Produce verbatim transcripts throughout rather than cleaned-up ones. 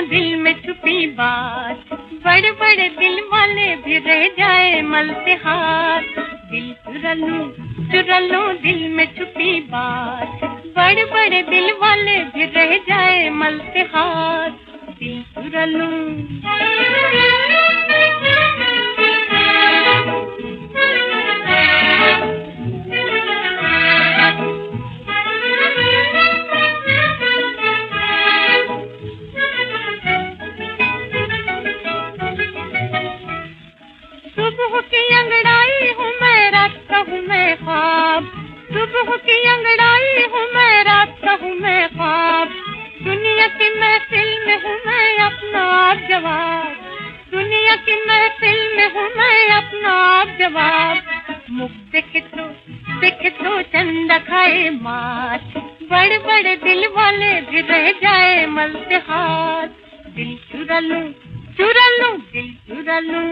दिल में छुपी बात, बड़े बड़े दिल वाले भी रह जाए मलते हाथ। दिल चुरा लूं चुरा लूं दिल में छुपी बात, बड़े बड़े दिल वाले भी रह जाए मलते हाथ। दिल चुरा लूं सुबह की अंगड़ाई हूँ मैं, रात का हूँ मैं ख्वाब। सुबह की अंगड़ाई हूँ मैं, रात का हूँ मैं ख्वाब। दुनिया की महफिल में हूँ मैं अपना आप जवाब, दुनिया की महफिल में हूँ मैं अपना आप जवाब। मुख देखे तो देखे तो चंदा खाए मात, बड़े बड़े दिल वाले भी रह जाए मलते हाथ। दिल चुरा लूं चुरा लूं दिल चुरा लूं।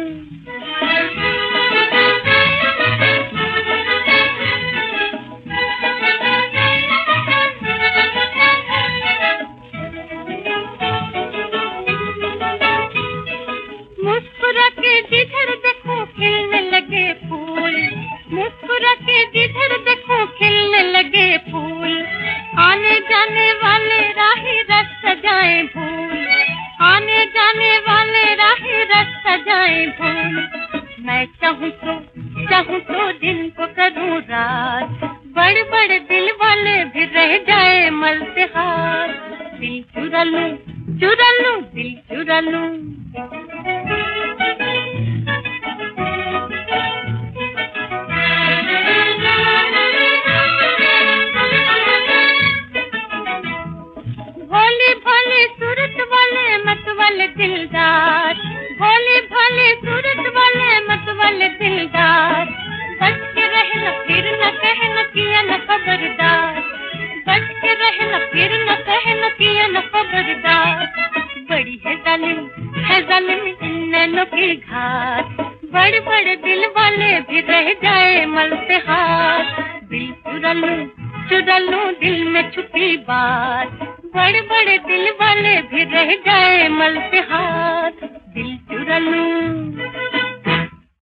मुस्कुरा के जिधर देखो खिलने लगे फूल, मुस्कुरा के जिधर देखो खिलने लगे फूल। आने जाने वाले राही रस सजाए भूल, आने जाने वाले राही रस सजाए भूल। मैं चाहूँ तो चाहूँ तो दिन को करूँ रात, बड़े बड़े दिल वाले भी रह जाए मलते हाथ। दिल चुरा लूं चुरा लूं दिल चुरा लूं। भोले भोले सूरत वाले मत वाले दिलदार, भोले भोले सूरत वाले मत वाले दिलदार। बच के रहना फिर न कहना किया न खबरदार, बच के रहना फिर न कहना किया न खबरदार। बड़ी है जालिम है जालिम इन नैनों की घात, बड़े बड़े दिल वाले भी रह जाए मलते हाथ। दिल चुरा लूं चुरा लूं दिल में छुपी बात, बड़े बड़े दिल वाले भी रह जाए मलते हाथ। दिल चुरा लूं